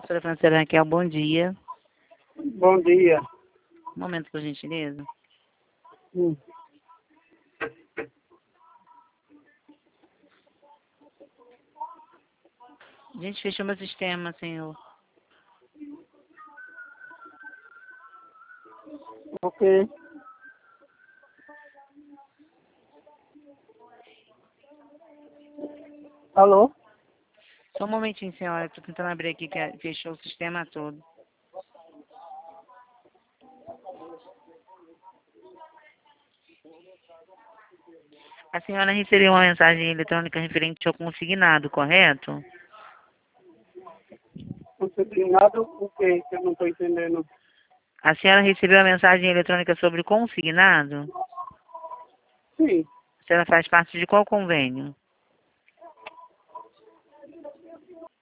Doutora Franciela Raquel, bom dia. Bom dia. Um momento, por gentileza. Hum. Gente, fechou meu sistema, senhor. Ok. Alô? Só um momentinho, senhora. Estou tentando abrir aqui, que fechou o sistema todo. A senhora recebeu uma mensagem eletrônica referente ao consignado, correto? Consignado o quê? Que eu não estou entendendo. A senhora recebeu a mensagem eletrônica sobre o consignado? Sim, A senhora faz parte de qual convênio?